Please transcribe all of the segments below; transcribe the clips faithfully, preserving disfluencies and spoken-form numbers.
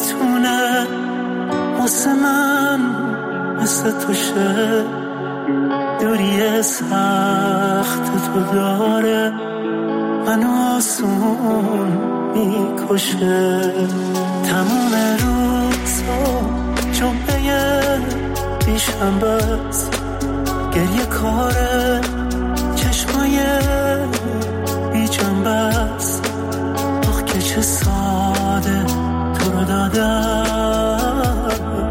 نمیتونه واسه من مثل تو شه. دوری سخت تو داره منو آسون میکشه. تمام روزا جمعه بیشنبه است، گریه کاره چشمای بی جنبه است. آخ که چه ساده تو رو دادم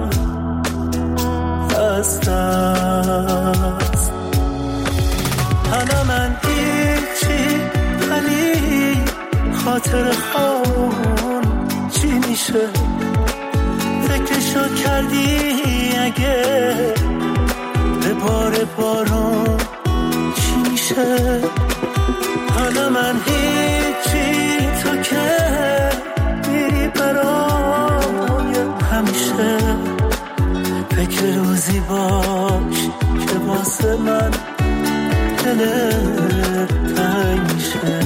از دست. حالا من هیچی ولی خاطر خون چی میشه؟ فکرشو کردی اگه به بار بارون چی میشه؟ حالا من هیچی تو که میری برای همیشه. فکر روزی باش که واسه من دلت تنگ میشه.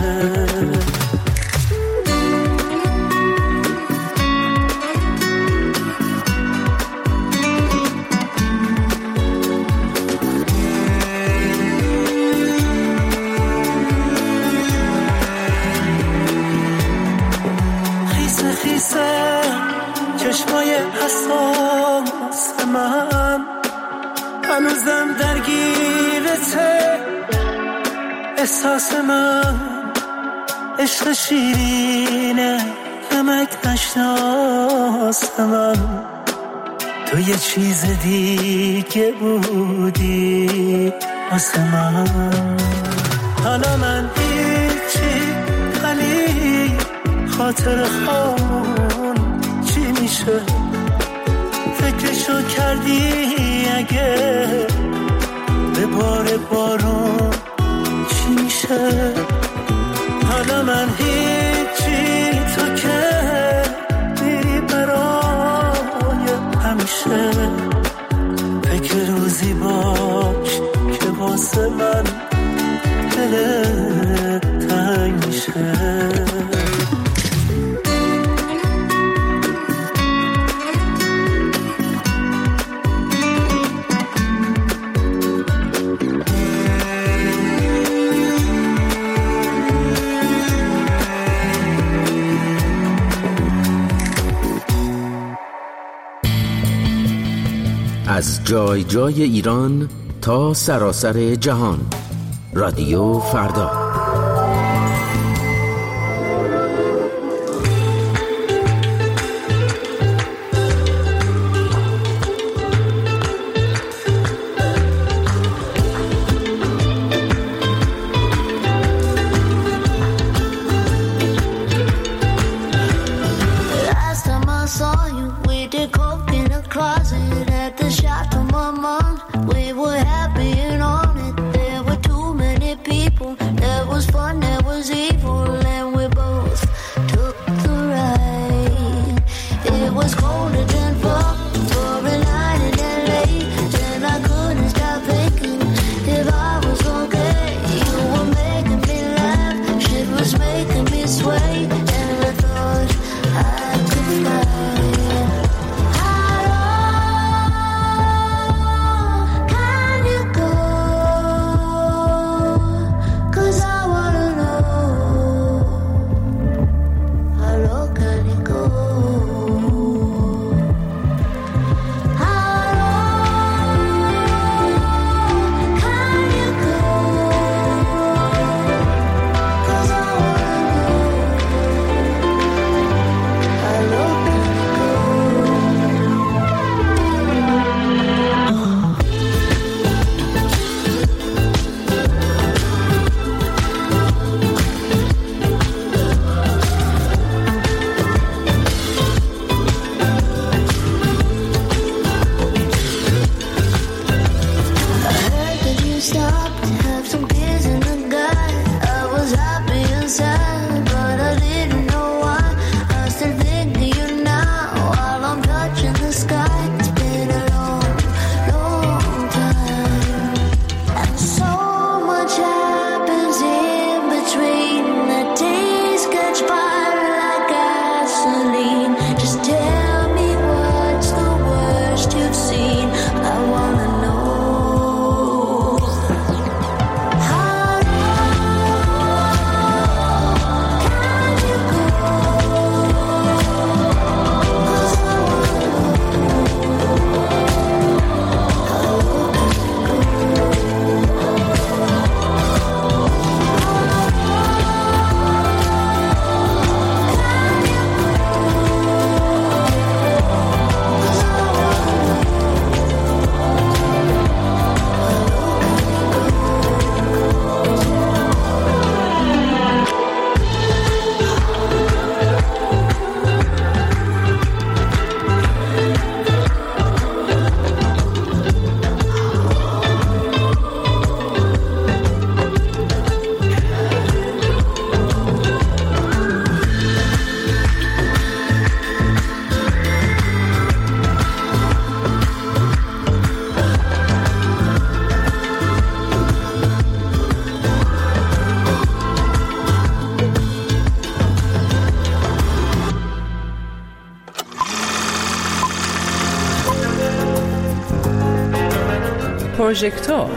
چشمای حساس من هنوزم درگیرته. احساس من عشق شیرینه نمک نشناس من. تو یه چیز دیگه بودی واسه من. حالا من هیچی ولی خاطر خون چی میشه؟ فکرشو کردی اگه به بار بارون چی میشه؟ حالا من هیچی تو که میری برای همیشه. فکر روزی باش که واسه من دلت تنگ میشه. از جای جای ایران تا سراسر جهان، رادیو فردا. How low can it go? پروژکتور.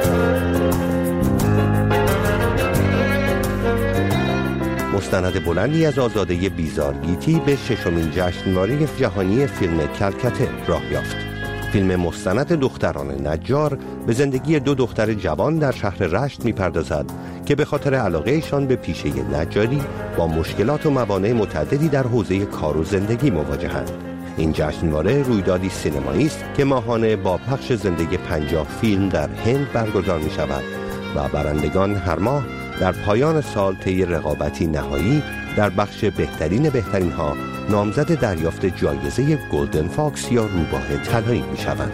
مستند بلندی از آزاده بیزارگیتی به ششمین جشنواره جهانی فیلم کلکته راه یافت. فیلم مستند دختران نجار به زندگی دو دختر جوان در شهر رشت می‌پردازد که به خاطر علاقه‌شان به پیشه نجاری با مشکلات و موانع متعددی در حوزه کار و زندگی مواجهند. این جشنواره رویدادی سینمایی است که ماهانه با پخش زندگی پنجاه فیلم در هند برگزار می‌شود و برندگان هر ماه در پایان سال طی رقابتی نهایی در بخش بهترین بهترین ها نامزد دریافت جایزه گلدن فاکس یا روباه طلایی می‌شوند.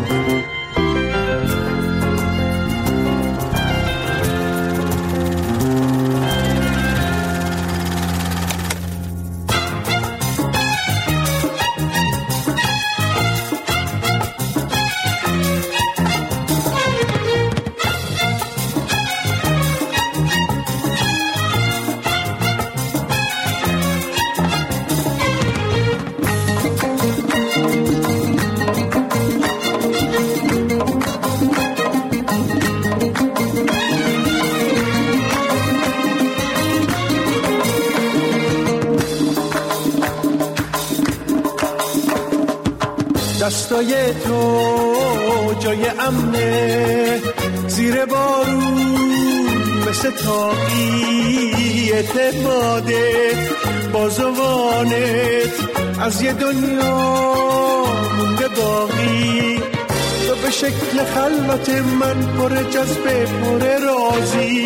دستای تو جای امنه زیر بارون مثل تاقی اعتماده بازوانت از یه دنیا مونده باقی تو به شکل خلوت من پر جذبه پر رازی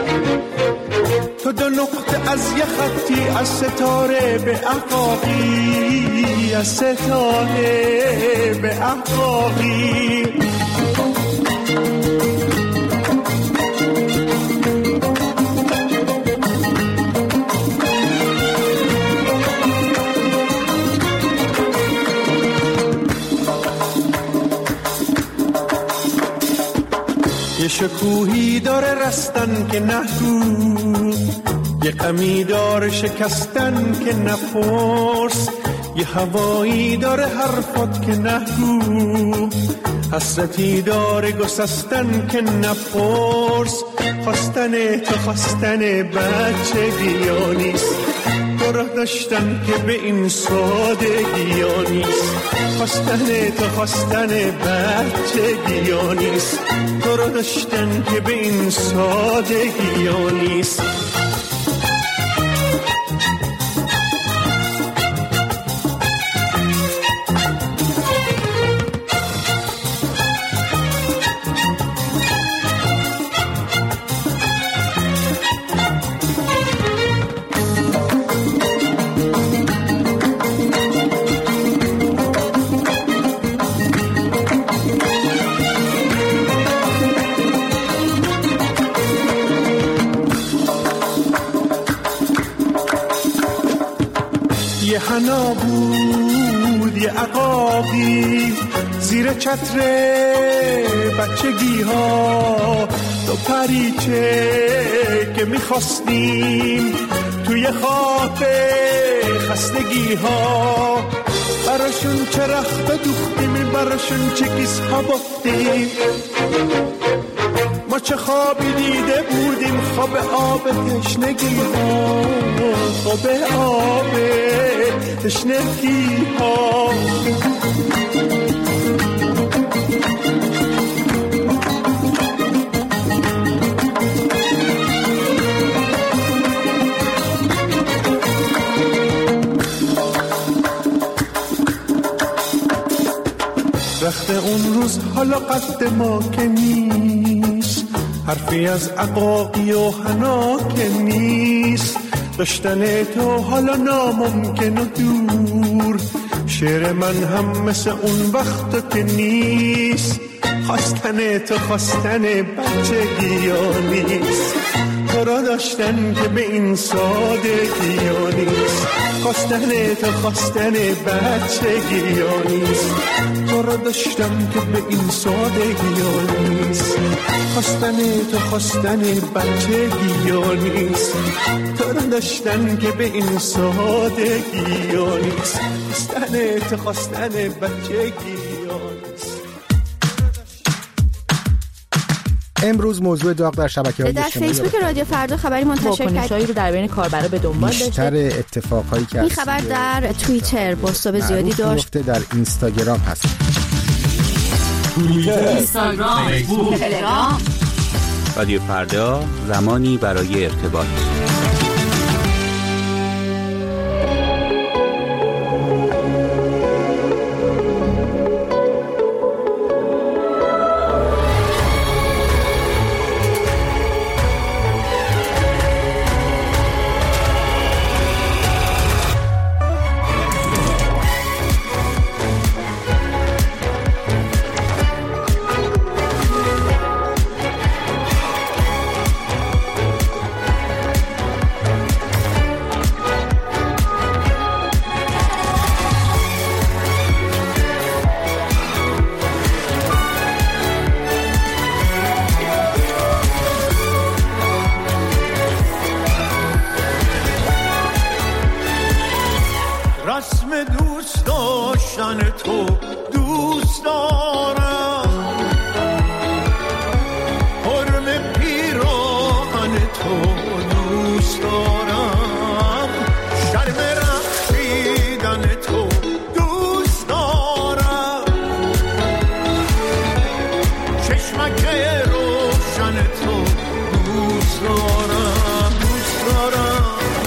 تو دو نقطه از یه خطی از ستاره به احقاقی از ستاره به احقاقی یه شکوهی داره رستن که نهگو یه غمی داره شکستن که نپرس یه هوایی داره حرفات که نهگو حسرتی داره گسستن که نپرس خواستن تو خواستن بچگی ها نیست تو راه داشتن که به این سادگی ها نیست خواستن تو خواستن بچگی ها نیست تو راه داشتن که به این سادگی ها نیست. یه حنا بود یه عقابی زیر چتر بچگی ها تو پریچه که میخواستیم توی خواب خستگی ها براشون چه رخت دوختیم براشون چه گیس ها بافتیم ما چه خوابی دیده بودیم خواب آب تشنگی ها خواب آب تشنگی ها رخت اون روز حالا قد ما که نیست حرفی از عقاقی و حنا که نیست داشتن تو حالا ناممکن و دور شعر من هم مثل اون وقت که نیست خواستن تو خواستن بچگی ها نیست تو را داشتن که به این سادگی ها نیست خواستن تو خواستن بچگی ها نیست تو را داشتن که به این سادگی ها نیست خواستن تو خواستن بچگی ها نیست تو را داشتن که به این سادگی ها نیست خواستن تو خواستن بچگی ها نیست امروز موضوع داغ در شبکه‌های در اجتماعی فیسبوک رادیو فردا خبری منتشر کرد. واکنش‌هایی رو در بین کاربرا به دنبال داشته. بیشتر اتفاقایی که این خبر در توییتر بازتاب زیادی داشت. در اینستاگرام هست. توییتر، اینستاگرام، فیسبوک، تلگرام. رادیو فردا، زمانی برای ارتباط. رسم دوست داشتن تو دوست دارم، حرم پیراهن تو دوست دارم، شرم رقصیدن تو دوست دارم، چشمک روشن تو دوست دارم، دوست دارم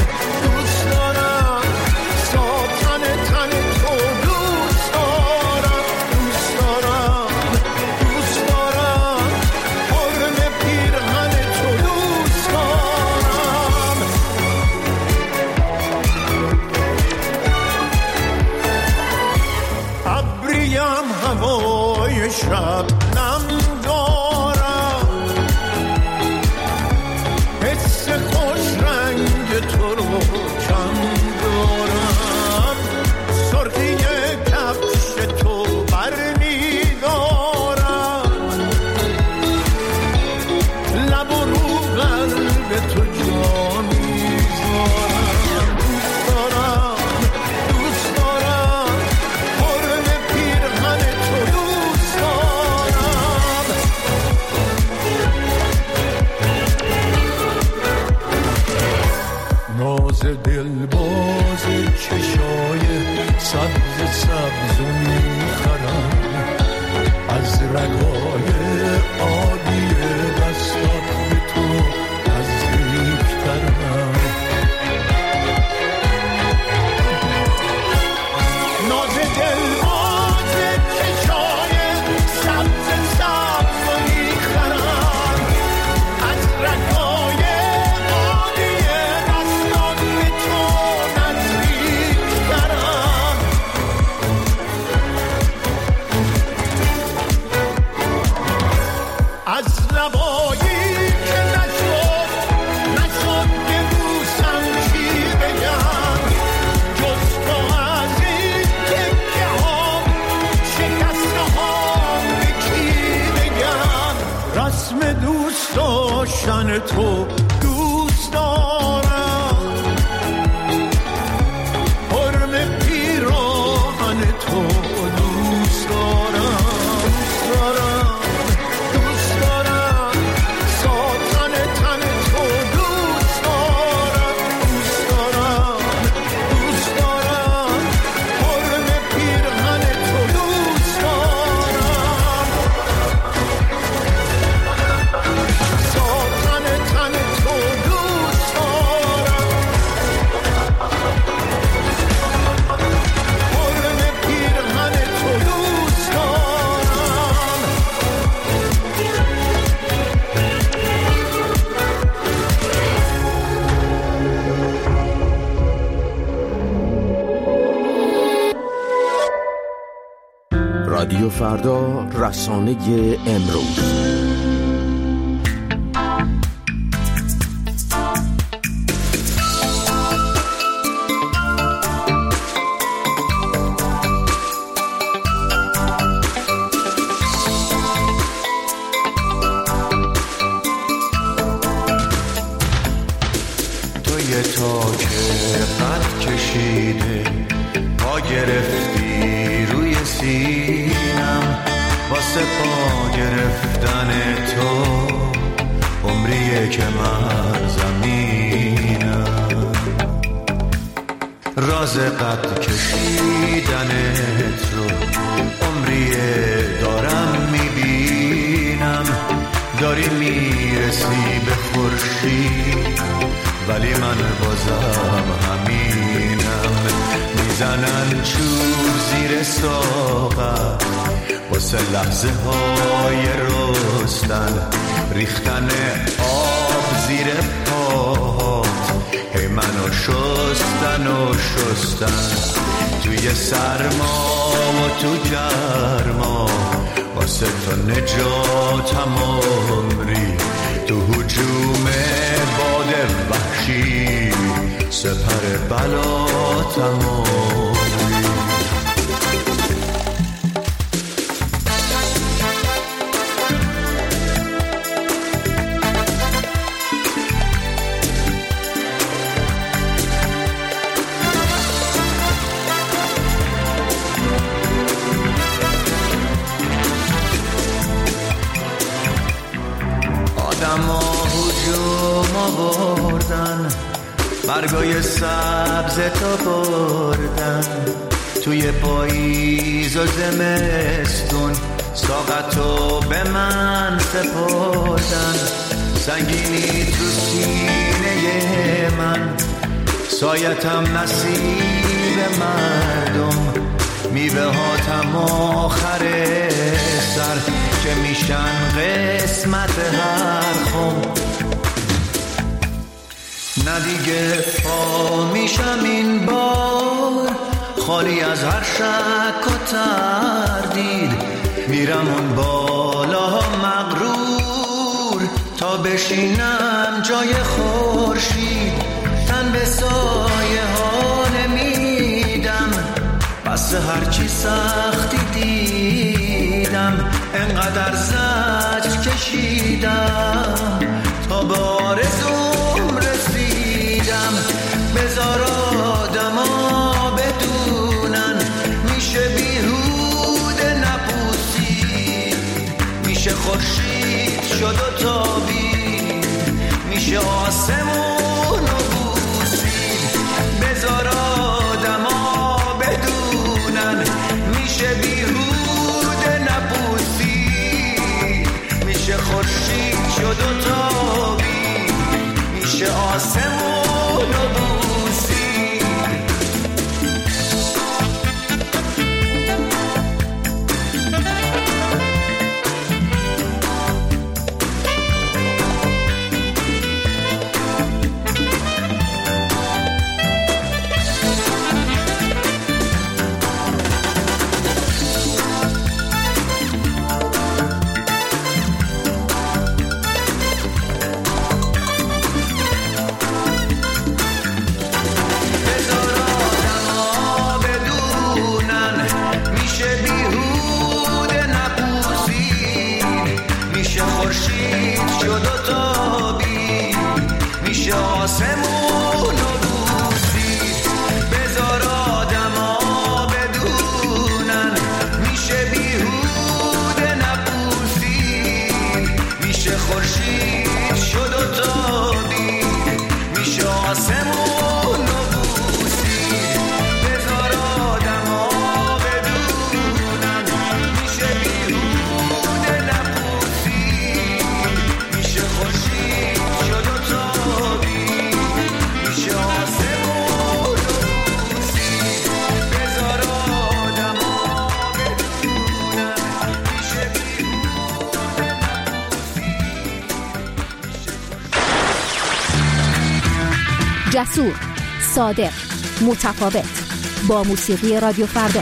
شب نم دارم، حس خوش رنگ تو رو کم دارم، سرخی کفش تو برمی دارم، لب و رو قلب تو جا میذارم، دوست دارم دوست دارم، حرم پیرهن تو دوست دارم. ناز دل باز چشای سبز سبز میخرم، از رگای عادی دستات به تو نزدیکترم، ناز دل باز چشای سبز سبز میخرم، از رگای عادی دستات به تو نزدیکترم، از لبایی که نشد نشد که بوسم چی بگم، جز تو از این تکه ها شکسته ها به کی بگم، رسم دوست داشتن تو دوست دارم، حرم پیراهن تو دوست دارم، دوست دارم دوست دارم، ساتن تن تو دوست دارم، دوست دارم دوست دارم، حرم پیرهن تو دوست دارم، ساتن تن تو دوست دارم، حرم پیرهن تو دوست دارم. رادیو فردا، رسانه امروز. توی تا که قد کشیده پا گرفتی روی سینم، واسه پا گرفتن که من زمینم، راز قد کشیدنت رو عمریه دارم میبینم. داری میرسی به خورشید ولی من بازم همینم. میزنن چوب زیر ساغر واسه لحظه های رستن، ریختن آب زیر پاهات هی منو شستن و شستن. توی سرما و تو گرما واسه تو نجاتم عمری، تو هجوم باد وحشی سپر بلاتم عمری. برگای سبز تا بردن توی پاییز و زمستون، ساقتو به من سپردن. سنگینی تو سینه من، سایتم نصیب مردم. میوه هاتم آخر سر که میشن قسمت هر خم. نه دیگه پا میشم این بار خالی از هر شک و تردید. میرم اون بالا مغرور تا بشینم جای خورشید. تن به سایه ها نمیدم، بس هرچی سختی دیدم. انقدر زجر کشیدم تا به آرزوم رسیدم. بذار آدما بدونن میشه بیهوده نپوسید، میشه خورشید شد و تابید، میشه آسمون و بوسید. بذار آدما بدونن میشه بیهوده نپوسید، میشه خورشید شد و تابید، میشه آسمون و بوسید. جسور، صادق، متفاوت، با موسیقی رادیو فردا.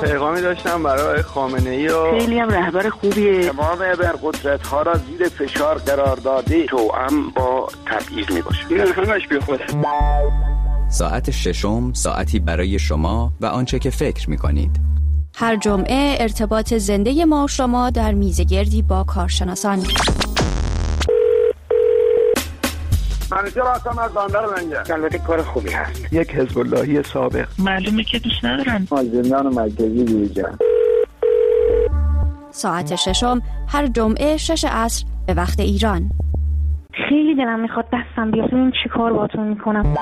پیغامی داشتم برای خامنه‌ای و خیلی هم رهبر خوبیه. تمام ابرقدرت‌ها را زیر فشار قرار داده توأم با تبعیض میباشه. این همش بی خوده. ساعت ششم ساعتی برای شما و آنچه که فکر می‌کنید. هر جمعه ارتباط زنده ما و شما در میزگردی با کارشناسان. منیجر هستم از بندر منجر. البته کار خوبی هست. یک حزب اللهی سابق. معلومه که دوست ندارن. ما زندان مرکزی دیجا. ساعت ششم هر جمعه شش عصر به وقت ایران. خیلی دلم میخواد دستم بیاد این چی کار باتون میکنم.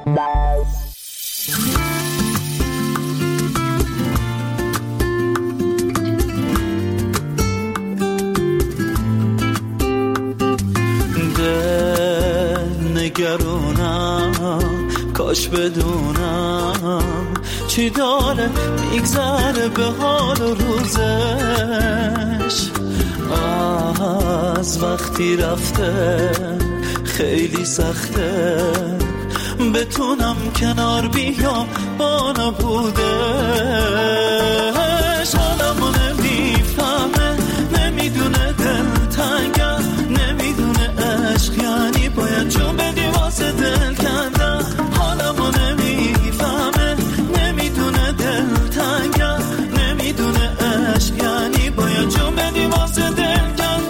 نگرونم کاش بدونم چی داره میگذره به حال و روزش از وقتی رفته خیلی سخته بتونم کنار بیام با نبودش حالمو نمیفهمه نمیدونه دلتنگم نمیدونه عشق یعنی باید جون بدی واسه دل کندم حالمو نمیفهمه نمیدونه دلتنگم نمیدونه عشق یعنی باید جون بدی واسه دل کندم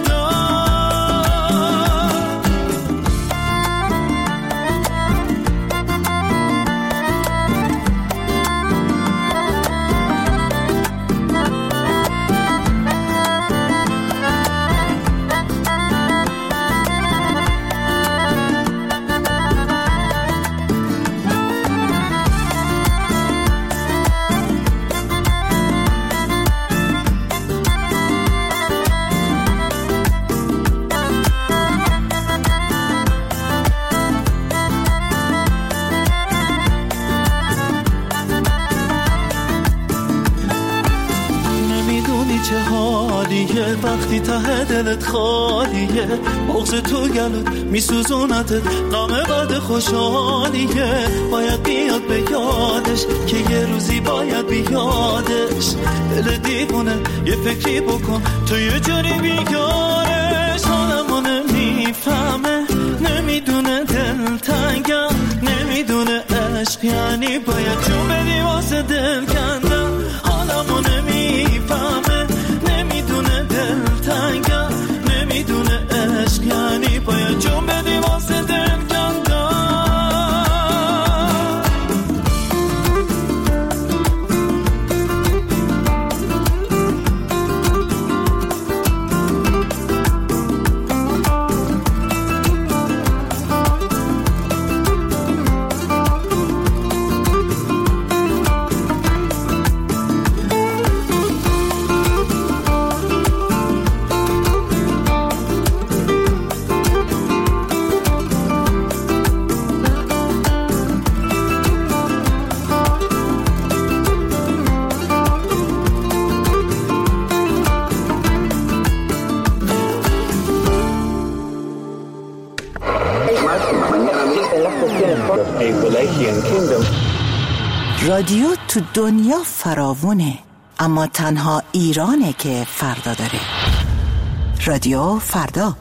وقتی ته دلت خالیه بغض تو گلت میسوزونتت غم بعد خوشحالیه باید بیاد به یادش که یه روزی باید بیادش دل دیوونه یه فکری بکن تو یه جوری بیارش حالمو نمیفهمه نمیدونه دلتنگم نمیدونه عشق یعنی باید جون بدی واسه دل کندم حالمو نمیفهمه نمیدونه دلتنگم نمیدونه عشق یعنی باید جون بدی واسه دل کندم رادیو تو دنیا فراوونه اما تنها ایرانه که فردا داره. رادیو فردا.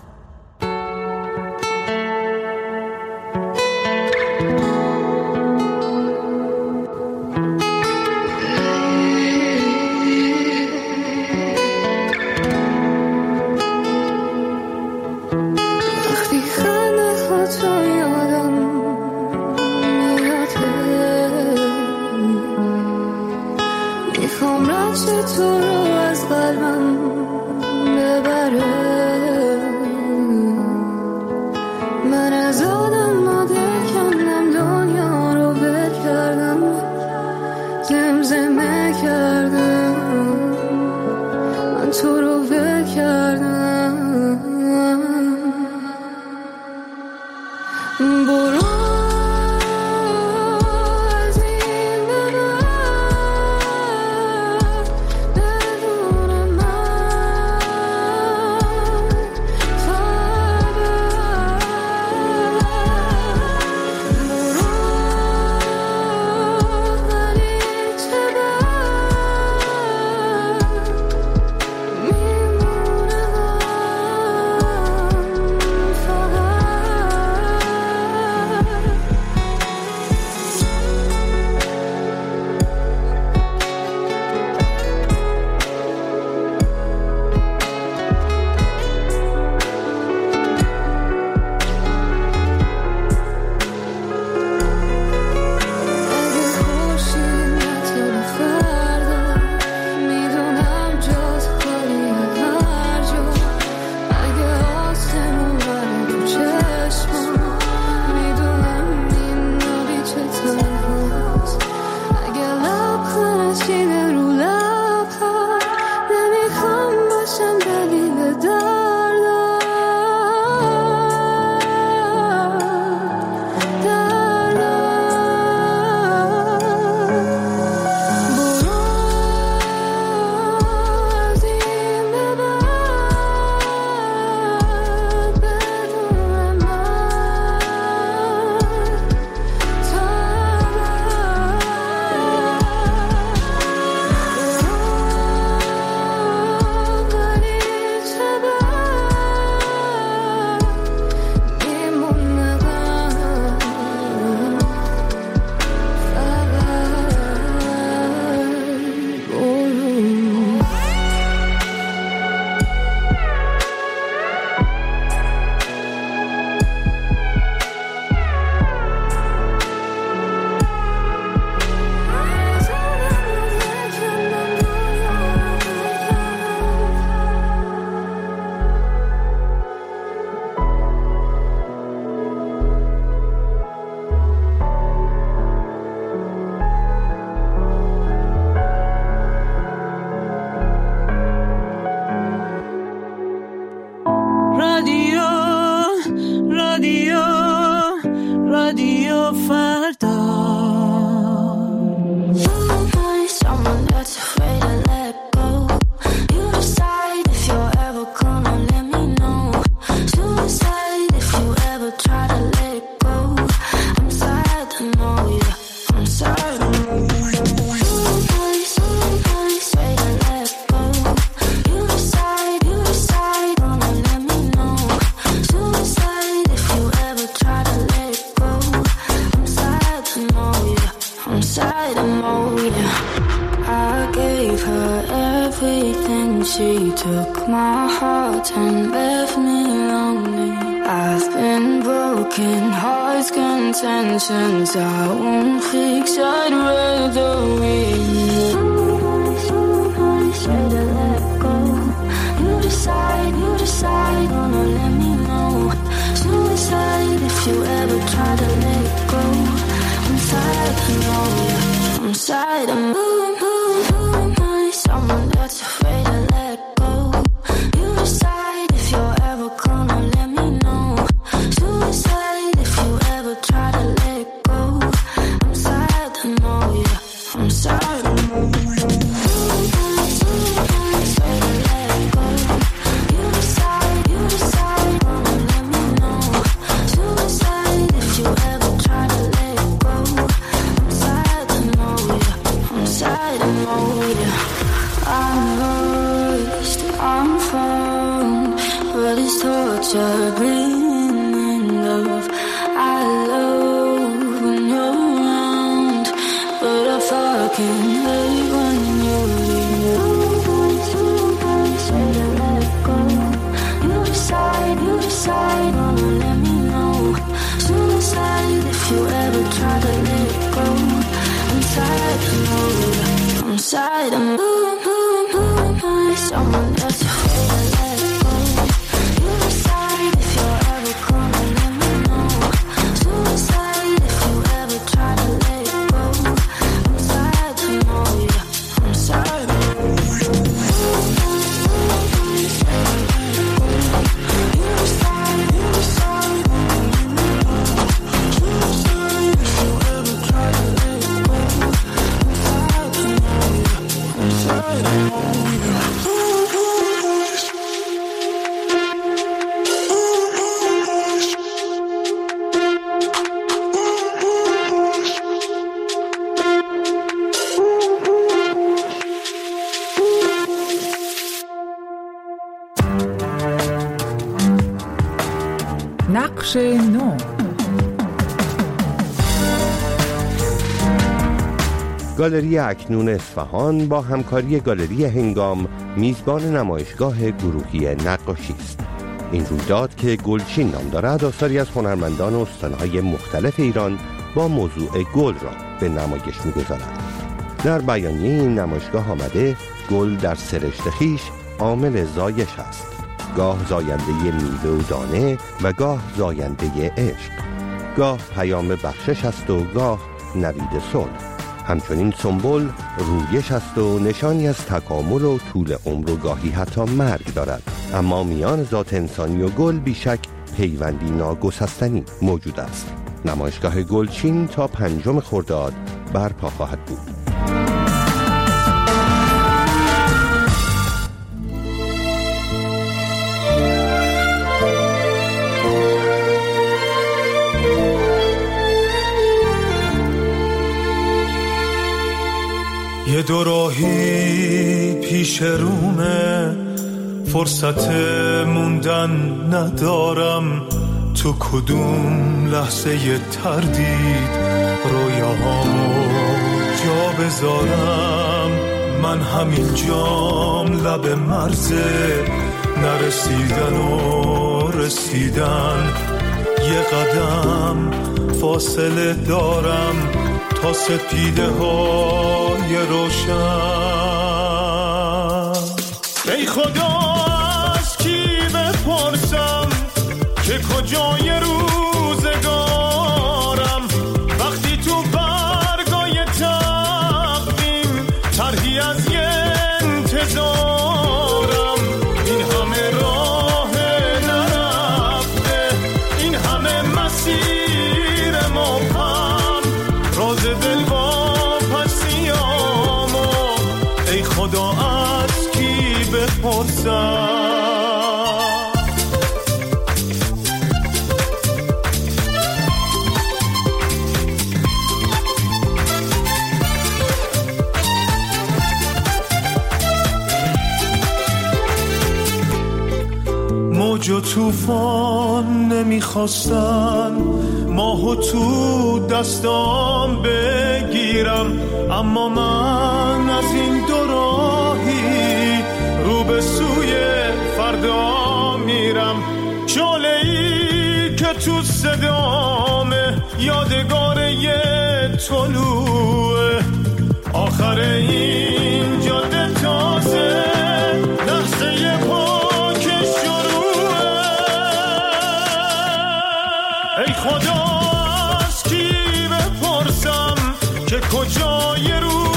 her everything. She took my heart and left me lonely. I've been broken, hearts content since I won't fix. I'd rather win. Say to let go. You decide, you decide, wanna let me know. Suicide if you ever try to let go. I'm tired, I know ya. I'm tired of moving, moving, moving by someone that's afraid to let go. You decide if you're ever gonna let me know. Suicide if you ever try to let go. I'm tired, I know ya. I'm tired of moving. Torture, being in love. I love when you're around, but I fucking hate when you leave. Say to let go. You decide, you decide, wanna let me know. Suicide if you ever try to let go. I'm tired of moving. I'm tired of moving, moving, moving by someone that's afraid to let go. نقش نو. گالری اکنون اصفهان با همکاری گالری هنگام میزبان نمایشگاه گروهی نقاشی است. این رویداد که گلچین نام دارد آثاری از هنرمندان استانهای مختلف ایران با موضوع گل را به نمایش می‌گذارد. در بیانیه این نمایشگاه آمده گل در سرشت خویش عامل زایش است، گاه زاینده میوه و دانه و گاه زاینده عشق، گاه پیام بخشش است و گاه نوید صلح. همچنین سنبل رویش است و نشانی از تکامل و طول عمر و گاهی حتی مرگ دارد. اما میان ذات انسانی و گل بیشک پیوندی ناگسستنی موجود است. نمایشگاه گلچین تا پنجم خرداد برپا خواهد بود. یه دوراهی پیش رومه، فرصت موندن ندارم، تو کدوم لحظه ی تردید رویاهامو جا بذارم. من همین جام لب مرزه، نرسیدن و رسیدن، یه قدم فاصله دارم تا سپیده های روشن. ای خدا از کی بپرسم که کجای روزگارم، وقتی تو برگای تقویم طرحی از یه انتظارم. این همه راه نرفته، این همه مسیر مبهم، راز دل با پسیامو ای خدا از کی بپرسم. موج و طوفان نمیخواستن ماهو تو دستام بگیرم، اما من از این دوران تو صدامه یادگار یه طلوعه آخر این جاده تازه لحظه پاک شروعه ای خدا از کی بپرسم که کجای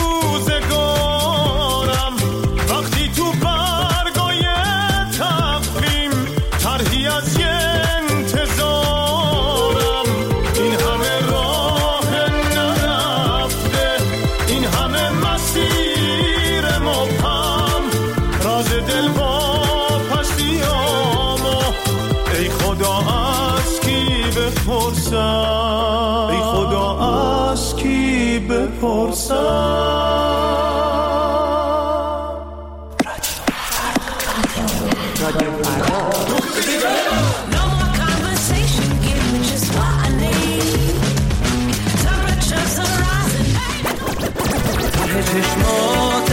روزگارم وقتی تو برگای تقویم طرحی از یه انتظارم این همه راه نرفته این همه مسیر مبهم راز دل با پشتیامو ای خدا از کی بپرسم ای خدا از کی بپرسم چشمات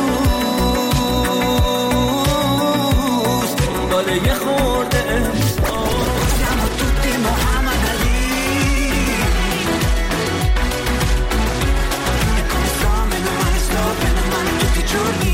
امروز باله یه خورده siamo tutti Muhammad Ali e come some non male stop e non male tutti i giorni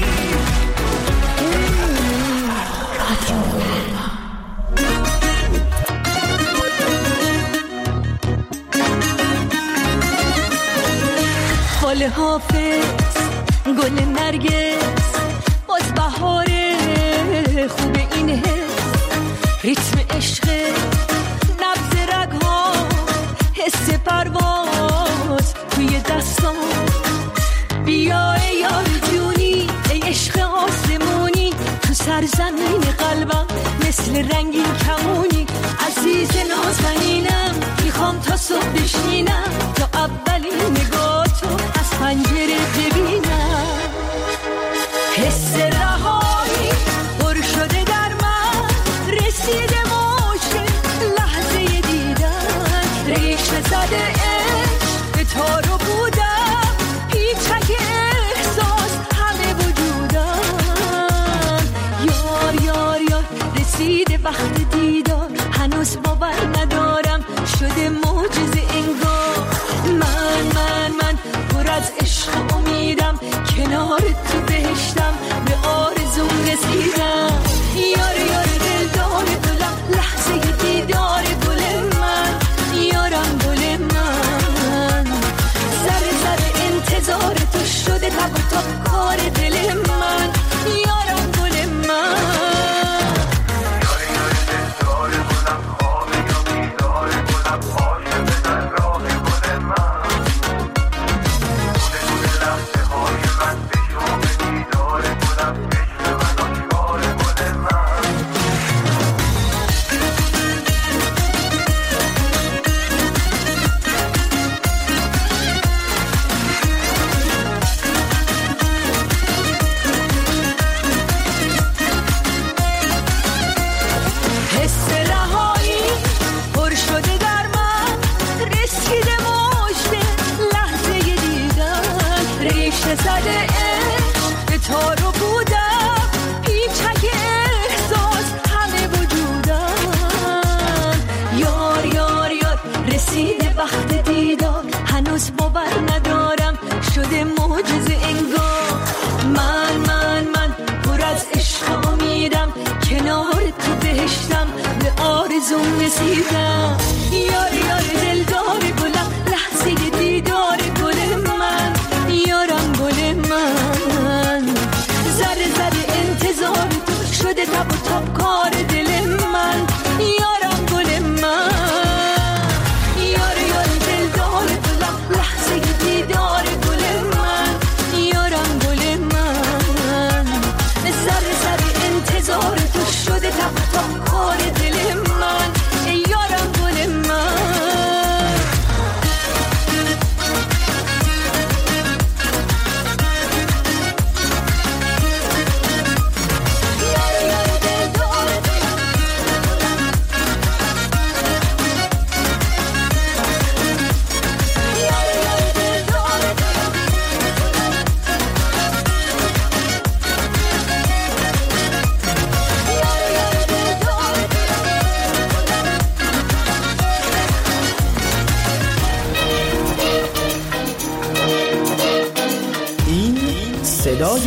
فال حافظ گل نرگس باز بهاره خوب این حس ریتم عشق نبض رگها حس پرواز توی دستان بیا ای یار جونی ای عشق آسمونی تو سرزمین قلبم مثل رنگین کمونی عزیز نازنینم میخوام تا صبح بشینم تا اولین نگاه تو از پنجره ببینم حس رهایی پر شده در من رسیده موج لحظه دیدن ریشه زده عشق به تارو بودم پیچک احساس همه وجودم یار یار یار رسیده وقت دیدار هنوز باور ندارم شده معجزه انگار من من من پر از عشق امیدم کنار تو بهشتم به آرزوم رسیدم یار یار دلدار گلم لحظه دیدار گل من یارم گل من ذره ذره انتظار تو شده تب و تاب کار دل من یارم گل من رسیدم یار یار دلدار گلم لحظه دیدار گل من یارم گل من ذره ذره انتظار تو شده تب و تاب کار دل من یارم گل من یار یار دلدار گلم لحظه دیدار گل من یارم گل من ذره ذره انتظار تو شده تب و تاب کار دل من یارم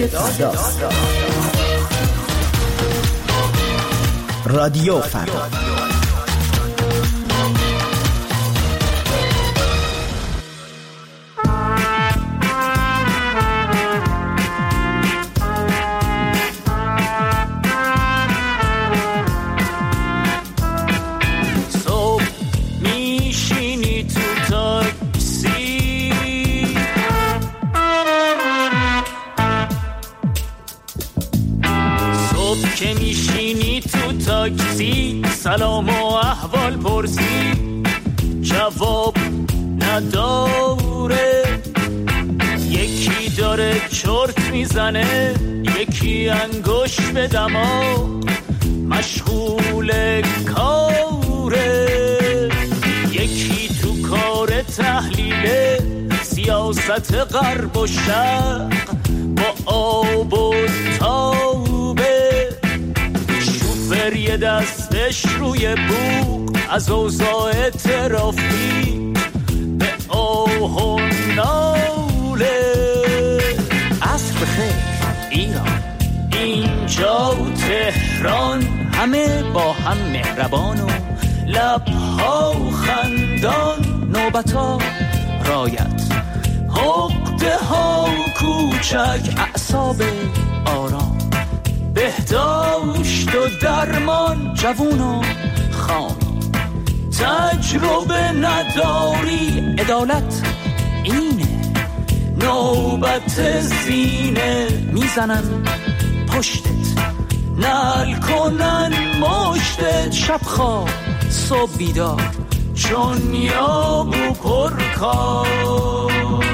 فردا. رادیو فردا. که میشینی تو تاکسی سلام و احوال پرسی جواب نداره، یکی داره چرت میزنه، یکی انگوش به دماغ مشغول کاره، یکی تو کار تحلیل سیاست غرب و شرق با آب و تابه، شوفر یه دستش روی بوق از اوضاع ترافیک به آه و ناله. عصر بخیر ایران، اینجا تهران، همه با هم مهربان و لبها خندان، نوبتا رایت عقده ها کوچک، اعصاب آرام، بهداشت و درمان، جوون و خامی، تجربه نداری، عدالت اینه، نوبت زینه، میزنن پشتت، نل کنن مشتت، شب خواب صبح بیدار، چون یابو پرکار.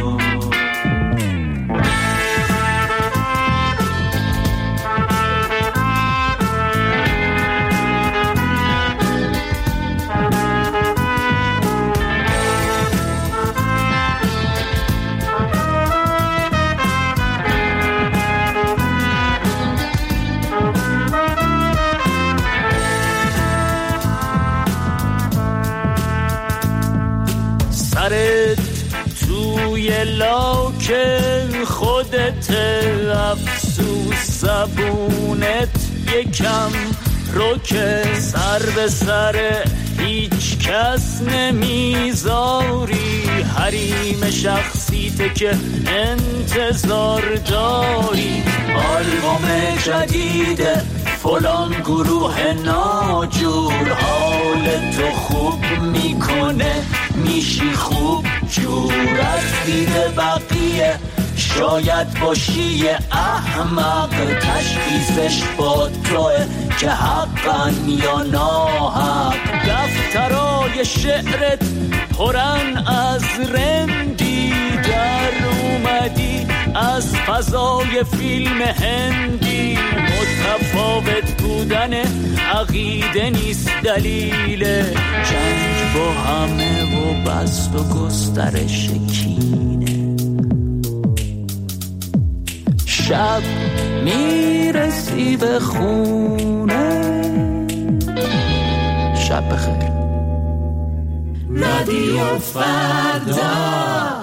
سرت توی لاک خودت، افسوس زبونت یکم روکه، سر به سر هیچ کس نمیذاری، حریم شخصیت که انتظار داری، آلبوم جدید فلان گروه ناجور، حال تو خوب میکنه، میشی خوب جور، از دید بقیه شاید باشی احمق، تشخیصش با توه که حقا یا ناحق، دفترای شعرت پرن از رندی، در اومدی از فضای فیلم هندی، متفاوت بودن عقیده نیست دلیل جنگ با همه و بست و گسترش کینه، شب میرسی به خونه، شب بخیر. رادیو فردا.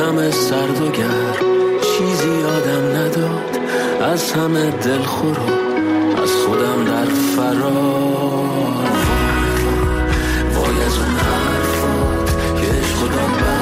همه سرد و گرم چیزی یادم نداد از همه دلخور و از خودم در فرار. وای از اون حرفات که عشق و داد